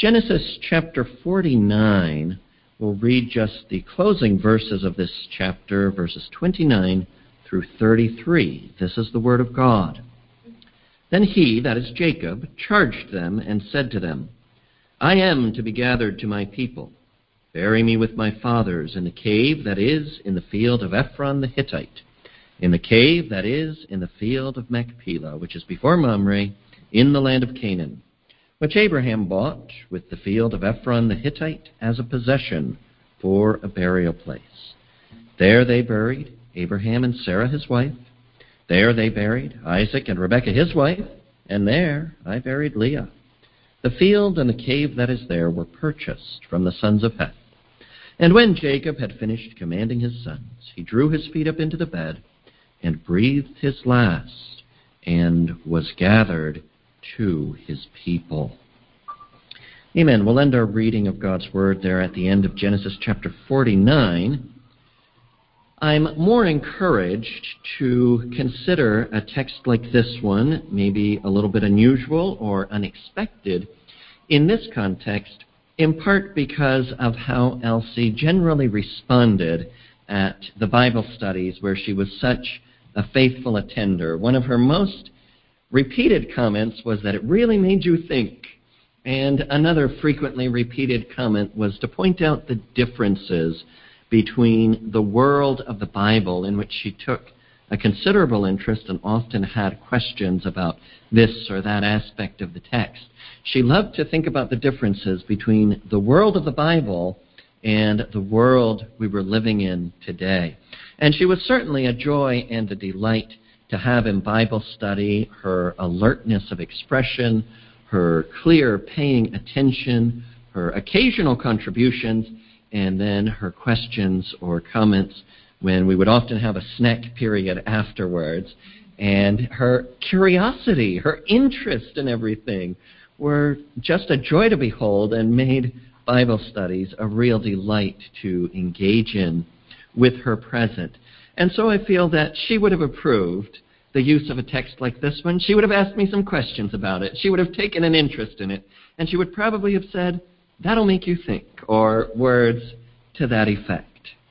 Genesis chapter 49, we'll read just the closing verses of this chapter, verses 29 through 33. This is the word of God. Then he, that is Jacob, charged them and said to them, I am to be gathered to my people. Bury me with my fathers in the cave that is in the field of Ephron the Hittite, in the cave that is in the field of Machpelah, which is before Mamre, in the land of Canaan, which Abraham bought with the field of Ephron the Hittite as a possession for a burial place. There they buried Abraham and Sarah his wife. There they buried Isaac and Rebekah his wife, and there I buried Leah. The field and the cave that is there were purchased from the sons of Heth. And when Jacob had finished commanding his sons, he drew his feet up into the bed and breathed his last and was gathered to his people. Amen. We'll end our reading of God's Word there at the end of Genesis chapter 49. I'm more encouraged to consider a text like this one, maybe a little bit unusual or unexpected, in this context, in part because of how Elsie generally responded at the Bible studies where she was such a faithful attender. One of her most repeated comments was that it really made you think. And another frequently repeated comment was to point out the differences between the world of the Bible, in which she took a considerable interest and often had questions about this or that aspect of the text. She loved to think about the differences between the world of the Bible and the world we were living in today. And she was certainly a joy and a delight to have in Bible study. Her alertness of expression, her clear paying attention, her occasional contributions, and then her questions or comments when we would often have a snack period afterwards. And her curiosity, her interest in everything were just a joy to behold and made Bible studies a real delight to engage in with her present. And so I feel that she would have approved the use of a text like this one. She would have asked me some questions about it. She would have taken an interest in it. And she would probably have said, that'll make you think, or words to that effect.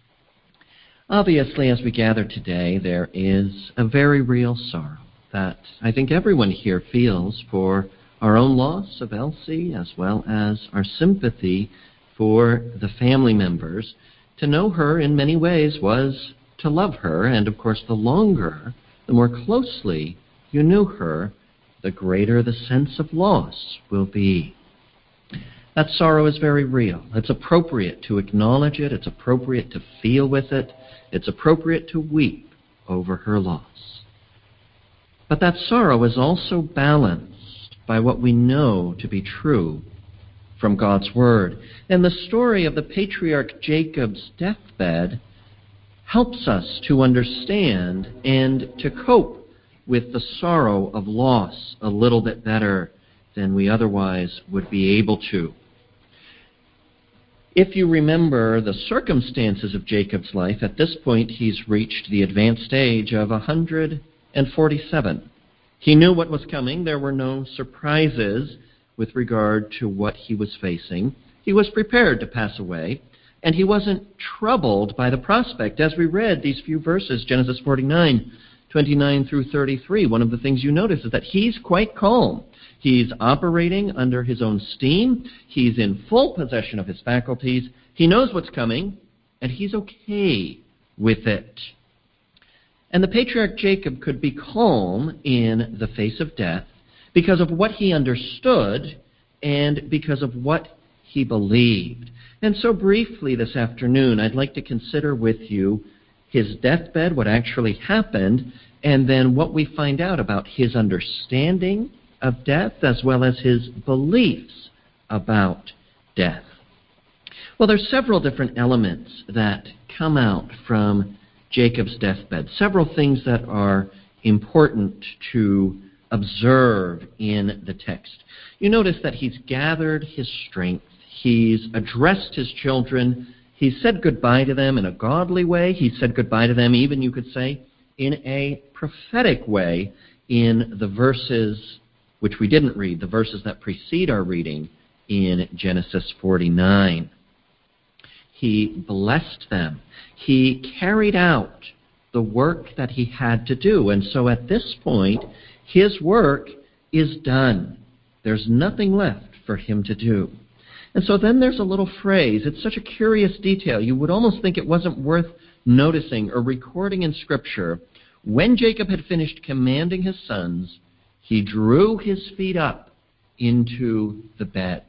Obviously, as we gather today, there is a very real sorrow that I think everyone here feels for our own loss of Elsie, as well as our sympathy for the family members. To know her in many ways was to love her, and of course the longer, the more closely you knew her, the greater the sense of loss will be. That sorrow is very real. It's appropriate to acknowledge it. It's appropriate to feel with it. It's appropriate to weep over her loss. But that sorrow is also balanced by what we know to be true from God's Word. And the story of the patriarch Jacob's deathbed helps us to understand and to cope with the sorrow of loss a little bit better than we otherwise would be able to. If you remember the circumstances of Jacob's life, at this point he's reached the advanced age of 147. He knew what was coming. There were no surprises with regard to what he was facing. He was prepared to pass away, and he wasn't troubled by the prospect. As we read these few verses, Genesis 49, 29 through 33, one of the things you notice is that he's quite calm. He's operating under his own steam. He's in full possession of his faculties. He knows what's coming, and he's okay with it. And the patriarch Jacob could be calm in the face of death because of what he understood and because of what he believed. And so briefly this afternoon, I'd like to consider with you his deathbed, what actually happened, and then what we find out about his understanding of death as well as his beliefs about death. Well, there's several different elements that come out from Jacob's deathbed, several things that are important to observe in the text. You notice that he's gathered his strength, he's addressed his children, he's said goodbye to them in a godly way, he's said goodbye to them even, you could say, in a prophetic way in the verses which we didn't read, the verses that precede our reading in Genesis 49. He blessed them. He carried out the work that he had to do. And so at this point, his work is done. There's nothing left for him to do. And so then there's a little phrase. It's such a curious detail. You would almost think it wasn't worth noticing or recording in Scripture. When Jacob had finished commanding his sons, he drew his feet up into the bed.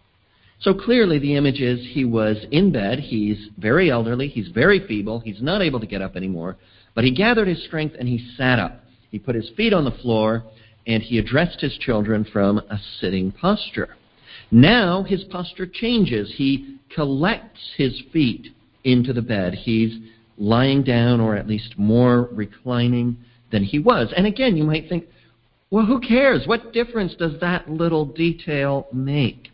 So clearly the image is he was in bed. He's very elderly. He's very feeble. He's not able to get up anymore. But he gathered his strength and he sat up. He put his feet on the floor and he addressed his children from a sitting posture. Now his posture changes. He collects his feet into the bed. He's lying down, or at least more reclining than he was. And again, you might think, well, who cares? What difference does that little detail make?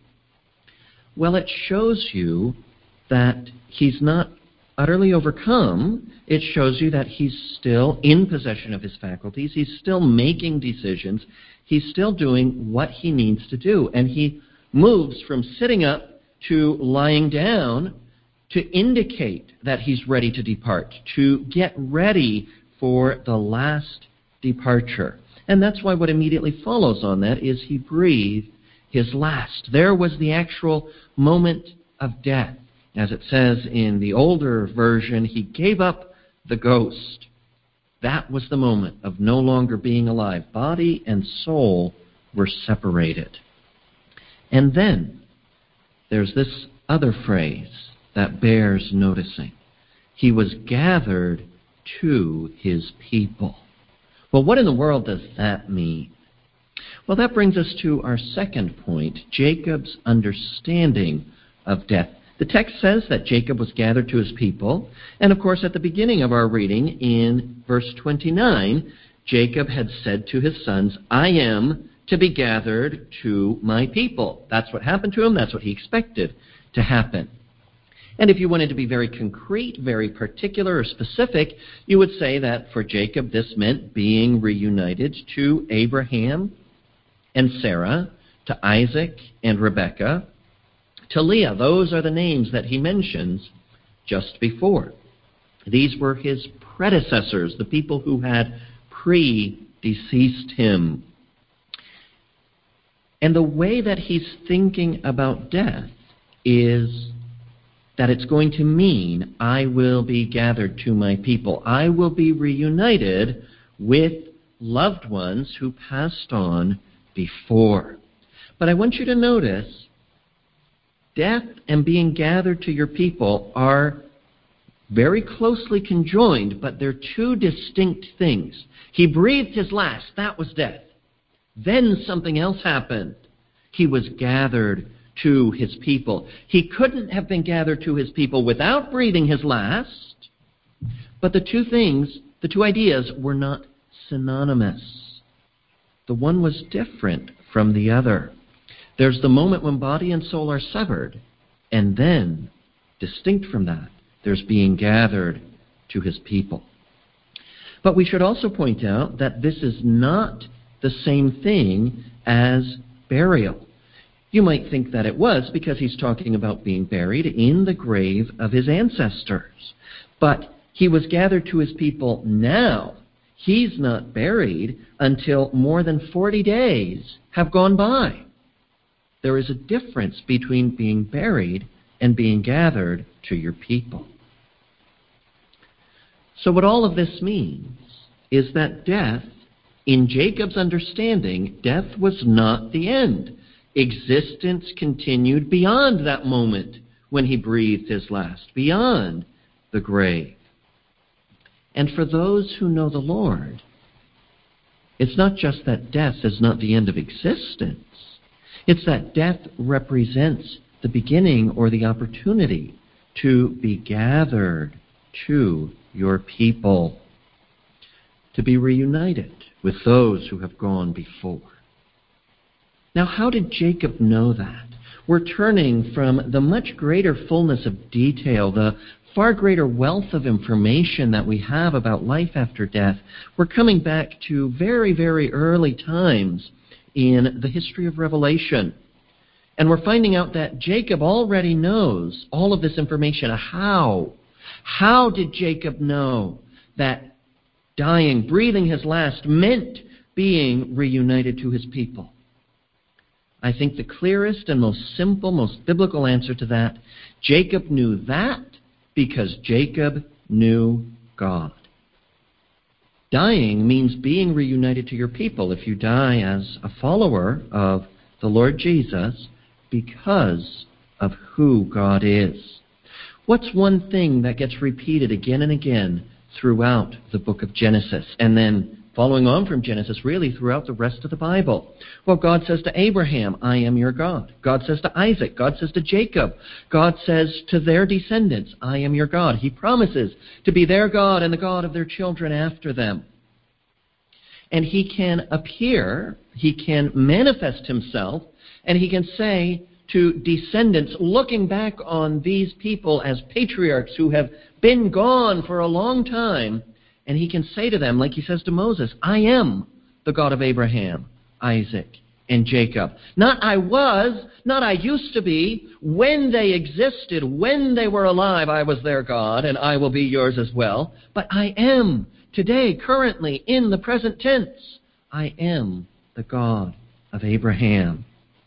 Well, it shows you that he's not utterly overcome. It shows you that he's still in possession of his faculties. He's still making decisions. He's still doing what he needs to do. And he moves from sitting up to lying down to indicate that he's ready to depart, to get ready for the last departure. And that's why what immediately follows on that is he breathed his last. There was the actual moment of death. As it says in the older version, he gave up the ghost. That was the moment of no longer being alive. Body and soul were separated. And then there's this other phrase that bears noticing. He was gathered to his people. Well, what in the world does that mean? Well, that brings us to our second point, Jacob's understanding of death. The text says that Jacob was gathered to his people, and of course at the beginning of our reading in verse 29, Jacob had said to his sons, I am to be gathered to my people. That's what happened to him. That's what he expected to happen. And if you wanted to be very concrete, very particular or specific, you would say that for Jacob this meant being reunited to Abraham and Sarah, to Isaac and Rebekah, to Leah. Those are the names that he mentions just before. These were his predecessors, the people who had predeceased him. And the way that he's thinking about death is that it's going to mean I will be gathered to my people. I will be reunited with loved ones who passed on before. But I want you to notice, death and being gathered to your people are very closely conjoined, but they're two distinct things. He breathed his last. That was death. Then something else happened. He was gathered to his people. He couldn't have been gathered to his people without breathing his last, but the two things, the two ideas, were not synonymous. The one was different from the other. There's the moment when body and soul are severed, and then, distinct from that, there's being gathered to his people. But we should also point out that this is not the same thing as burial. You might think that it was because he's talking about being buried in the grave of his ancestors. But he was gathered to his people now. He's not buried until more than 40 days have gone by. There is a difference between being buried and being gathered to your people. So what all of this means is that death, in Jacob's understanding, death was not the end. Existence continued beyond that moment when he breathed his last, beyond the grave. And for those who know the Lord, it's not just that death is not the end of existence. It's that death represents the beginning or the opportunity to be gathered to your people, to be reunited with those who have gone before. Now, how did Jacob know that? We're turning from the much greater fullness of detail, the far greater wealth of information that we have about life after death. We're coming back to very, very early times in the history of Revelation. And we're finding out that Jacob already knows all of this information. How? How did Jacob know that dying, breathing his last, meant being reunited to his people? I think the clearest and most simple, most biblical answer to that, Jacob knew that because Jacob knew God. Dying means being reunited to your people if you die as a follower of the Lord Jesus because of who God is. What's one thing that gets repeated again and again throughout the book of Genesis, and then following on from Genesis, really throughout the rest of the Bible? Well, God says to Abraham, I am your God. God says to Isaac. God says to Jacob. God says to their descendants, I am your God. He promises to be their God and the God of their children after them. And he can appear, he can manifest himself, and he can say to descendants, looking back on these people as patriarchs who have been gone for a long time, and he can say to them, like he says to Moses, I am the God of Abraham, Isaac, and Jacob. Not I was, not I used to be. When they existed, when they were alive, I was their God, and I will be yours as well. But I am today, currently, in the present tense. I am the God of Abraham.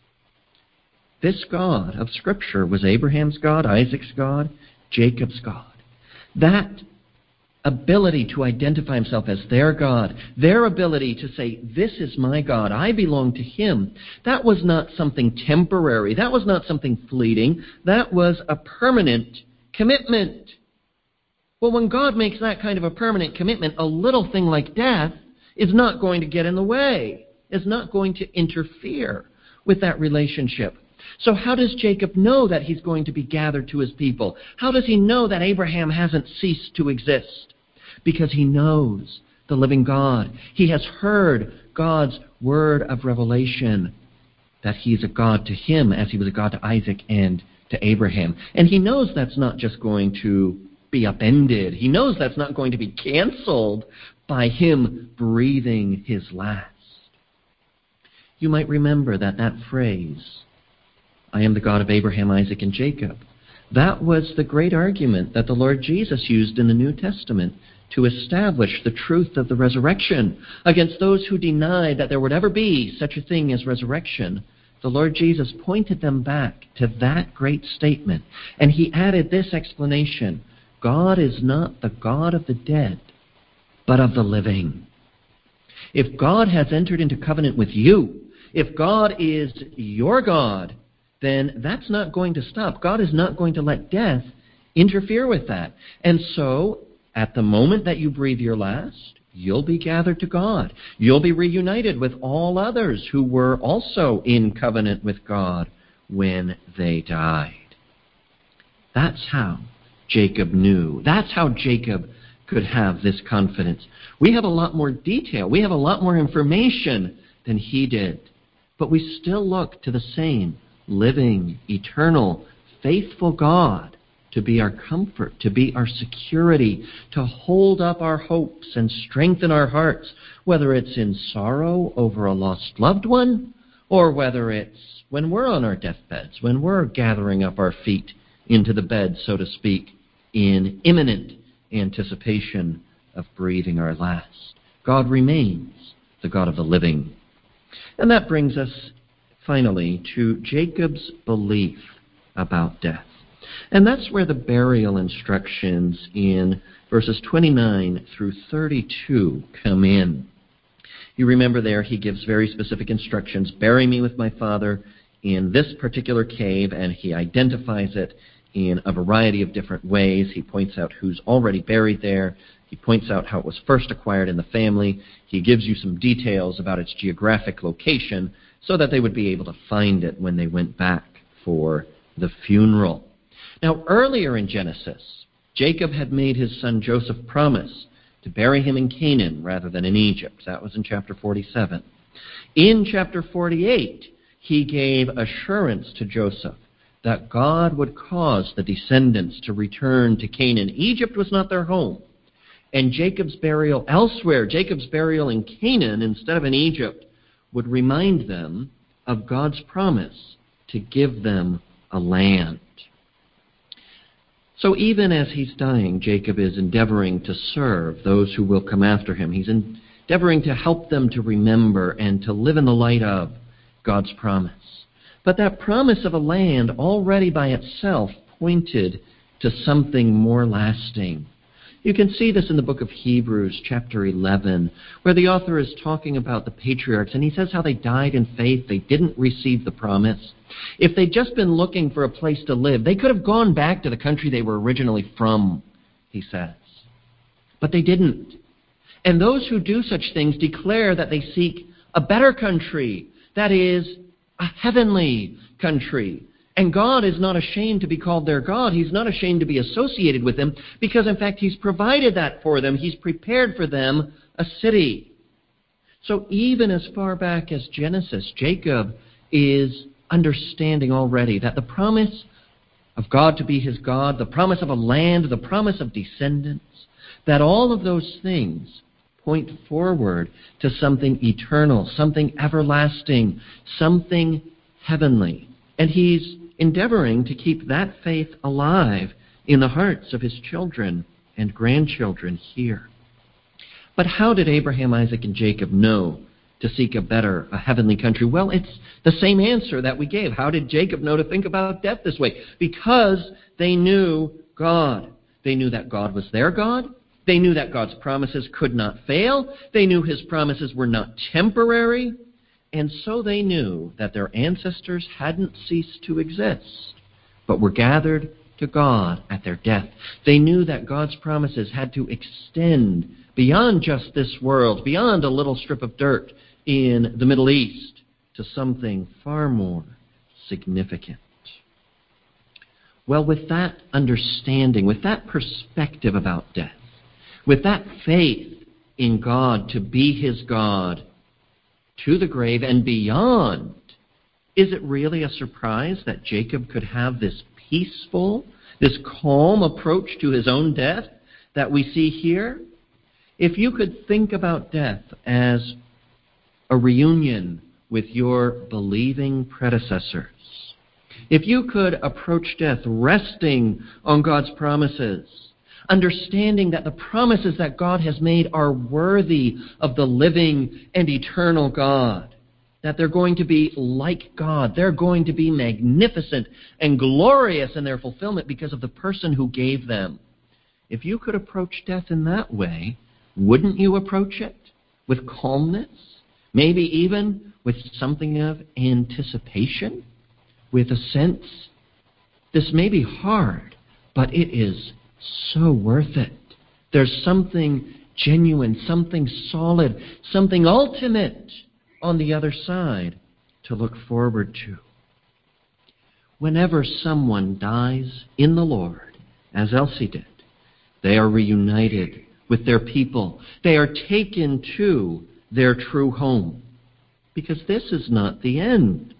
This God of Scripture was Abraham's God, Isaac's God, Jacob's God. That ability to identify himself as their God, their ability to say, this is my God, I belong to him, that was not something temporary. That was not something fleeting. That was a permanent commitment. Well, when God makes that kind of a permanent commitment, a little thing like death is not going to get in the way, is not going to interfere with that relationship. So how does Jacob know that he's going to be gathered to his people? How does he know that Abraham hasn't ceased to exist? Because he knows the living God. He has heard God's word of revelation, that he's a God to him as he was a God to Isaac and to Abraham. And he knows that's not just going to be upended. He knows that's not going to be canceled by him breathing his last. You might remember that phrase, I am the God of Abraham, Isaac, and Jacob. That was the great argument that the Lord Jesus used in the New Testament to establish the truth of the resurrection against those who denied that there would ever be such a thing as resurrection. The Lord Jesus pointed them back to that great statement, and he added this explanation: God is not the God of the dead, but of the living. If God has entered into covenant with you, if God is your God, then that's not going to stop. God is not going to let death interfere with that. And so, at the moment that you breathe your last, you'll be gathered to God. You'll be reunited with all others who were also in covenant with God when they died. That's how Jacob knew. That's how Jacob could have this confidence. We have a lot more detail. We have a lot more information than he did. But we still look to the same living, eternal, faithful God to be our comfort, to be our security, to hold up our hopes and strengthen our hearts, whether it's in sorrow over a lost loved one, or whether it's when we're on our deathbeds, when we're gathering up our feet into the bed, so to speak, in imminent anticipation of breathing our last. God remains the God of the living. And that brings us finally to Jacob's belief about death. And that's where the burial instructions in verses 29 through 32 come in. You remember there he gives very specific instructions: bury me with my father in this particular cave, and he identifies it in a variety of different ways. He points out who's already buried there. He points out how it was first acquired in the family. He gives you some details about its geographic location so that they would be able to find it when they went back for the funeral. Now, earlier in Genesis, Jacob had made his son Joseph promise to bury him in Canaan rather than in Egypt. That was in chapter 47. In chapter 48, he gave assurance to Joseph that God would cause the descendants to return to Canaan. Egypt was not their home. And Jacob's burial elsewhere, Jacob's burial in Canaan instead of in Egypt, would remind them of God's promise to give them a land. So even as he's dying, Jacob is endeavoring to serve those who will come after him. He's endeavoring to help them to remember and to live in the light of God's promise. But that promise of a land already by itself pointed to something more lasting. You can see this in the book of Hebrews, chapter 11, where the author is talking about the patriarchs, and he says how they died in faith. They didn't receive the promise. If they'd just been looking for a place to live, they could have gone back to the country they were originally from, he says. But they didn't. And those who do such things declare that they seek a better country, that is, a heavenly country. And God is not ashamed to be called their God. He's not ashamed to be associated with them because, in fact, He's provided that for them. He's prepared for them a city. So even as far back as Genesis, Jacob is understanding already that the promise of God to be his God, the promise of a land, the promise of descendants, that all of those things point forward to something eternal, something everlasting, something heavenly. And he's endeavoring to keep that faith alive in the hearts of his children and grandchildren here. But how did Abraham, Isaac, and Jacob know to seek a heavenly country? Well, it's the same answer that we gave. How did Jacob know to think about death this way? Because they knew God. They knew that God was their God. They knew that God's promises could not fail. They knew his promises were not temporary. And so they knew that their ancestors hadn't ceased to exist, but were gathered to God at their death. They knew that God's promises had to extend beyond just this world, beyond a little strip of dirt in the Middle East, to something far more significant. Well, with that understanding, with that perspective about death, with that faith in God to be his God, to the grave and beyond, is it really a surprise that Jacob could have this peaceful, this calm approach to his own death that we see here? If you could think about death as a reunion with your believing predecessors, if you could approach death resting on God's promises, understanding that the promises that God has made are worthy of the living and eternal God, that they're going to be like God, they're going to be magnificent and glorious in their fulfillment because of the person who gave them. If you could approach death in that way, wouldn't you approach it with calmness, maybe even with something of anticipation, with a sense, this may be hard, but it is so worth it. There's something genuine, something solid, something ultimate on the other side to look forward to. Whenever someone dies in the Lord, as Elsie did, they are reunited with their people. They are taken to their true home. Because this is not the end.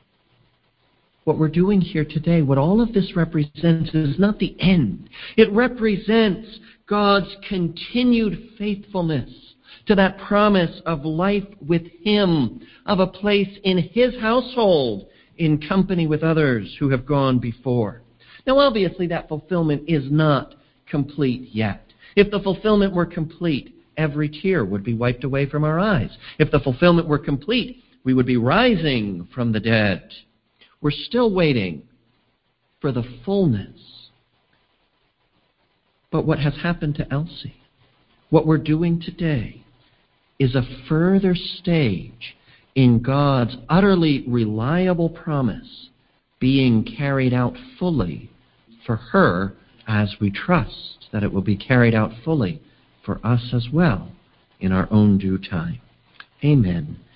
What we're doing here today, what all of this represents, is not the end. It represents God's continued faithfulness to that promise of life with him, of a place in his household, in company with others who have gone before. Now, obviously, that fulfillment is not complete yet. If the fulfillment were complete, every tear would be wiped away from our eyes. If the fulfillment were complete, we would be rising from the dead. We're still waiting for the fullness. But what has happened to Elsie, what we're doing today, is a further stage in God's utterly reliable promise being carried out fully for her, as we trust that it will be carried out fully for us as well in our own due time. Amen.